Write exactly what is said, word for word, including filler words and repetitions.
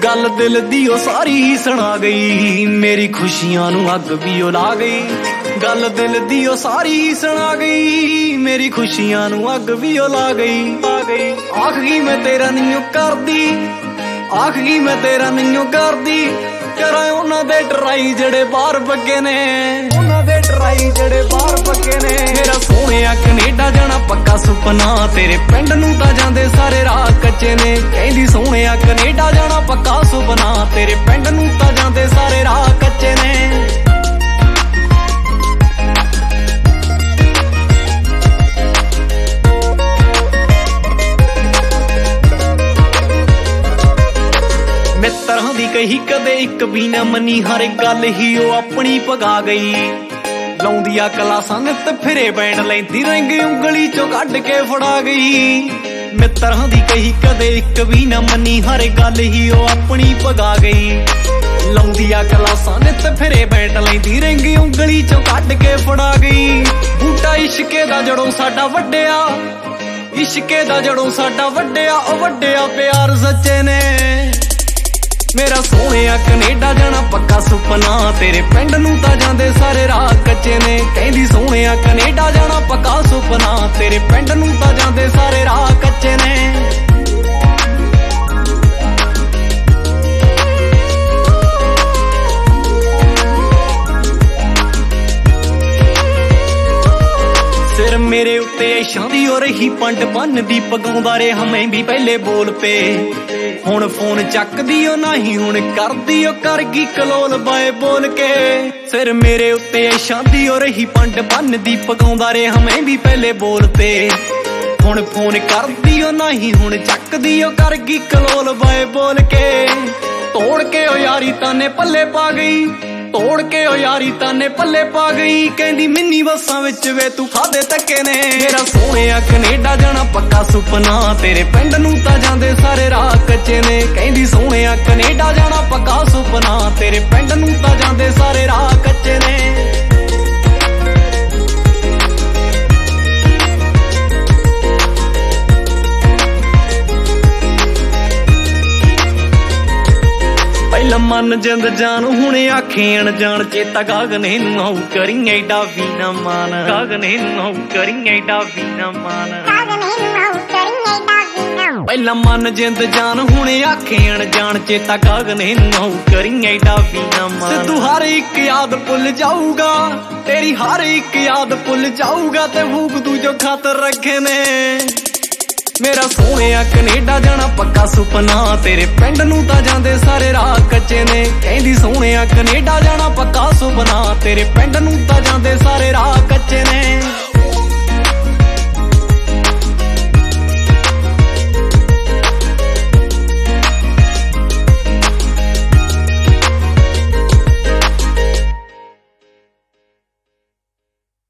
गल दिल दी ओ सारी ही सुना गई, मेरी खुशियां नू अग भी ओ ला गई। गल दिल दी ओ सारी ही सुना गई, मेरी खुशियां नू अग भी ओ ला गई। आख गई मैं तेरा नहीं करदी, आख गई मैं तेरा नहीं करदी, करा उन्हां दे ट्राई जड़े बाहर बगे ने, उन्हां दे ट्राई जड़े बाहर बगे ने। मेरा सोहणिया कनेडा जाना पक्का सुपना, तेरे पिंड नू तां जांदे सारे राह कच्चे ने। कहंदी सोहणिया कनेडा जाना पक्का सुपना, तेरे पिंड नू तां जांदे सारे राह कच्चे ने। मित्रां दी कही कदे इक भी ना मनी, हर गल ही ओ अपनी पगा गई। लाउंदी आ क्लासां नित फिरे बैंड लैंदी रंग उंगली चों कढ के फड़ा गई। मित्रां दी कही कदे इक भी ना मनी, हर गल ही ओ अपनी पगा गई। लाउंदी आ क्लासां नित फिरे बैंड लैंदी रंग उंगली चों कढ के फड़ा गई। बूटा इश्के दा जड़ों साडा वड्डिया, इश्के दा जड़ों साडा वड्डिया, ओ वड्डिया प्यार सच्चे ने। मेरा सोहणिया कनेडा जाना पक्का सुपना, तेरे पिंड नू तां जांदे सारे राह कच्चे ने। कहंदी सोहणिया कनेडा जाना पक्का सुपना, तेरे पिंड नू तां जांदे सारे राह कच्चे ने। सिर मेरे उत्ते ऐशां दी ओ रही पंड बन दी, पगाउंदा रेहा मैं भी पहले बोल पे। हुण फोन चकदी ओ नहीं, हुण करदी ओ कर गई कलोल बाए बोल के। सिर मेरे उत्ते ऐशां दी ओ रही पंड बन दी, पगाउंदा रेहा मैं भी पहले बोल पे। हुण फोन करदी ओ नहीं, हुण चकदी ओ कर गई कलोल बाए बोल के। तोड़ के ओ यारी ताने पल्ले पा गई, तोड़ के ओ यारी ताने पल्ले पा गई। कहंदी मिनी बसां विच वे तू खादे धक्के ने। मेरा सोहणिया कनेडा जाना पक्का सुपना, तेरे पिंड नू तां जांदे सारे राह कच्चे ने। कहंदी सोहणिया कनेडा जाना पक्का सुपना, तेरे पिंड नू तां जांदे सारे राह कच्चे ने। पहला मन जिंद जान हुणे आखे अनजान, चेता गागने नू आऊ करी एडा भी ना मान। गागने नू आऊ करी एडा भी ना मान। पहला मन जिंद जान हुणे आखे अनजान, चेता गागने नू आऊ करी एडा भी ना मान। तू हर एक याद भुल जाऊगा, तेरी हर एक याद भुल जाऊगा, ते भूख तू जो खातर रखे ने। मेरा सोहणिया कनेडा जाना पक्का सुपना, तेरे पिंड नू तां जांदे सारे राह कच्चे ने। कहंदी सोहणिया कनेडा जाना पक्का सुपना, तेरे पिंड नू तां जांदे सारे राह कच्चे ने।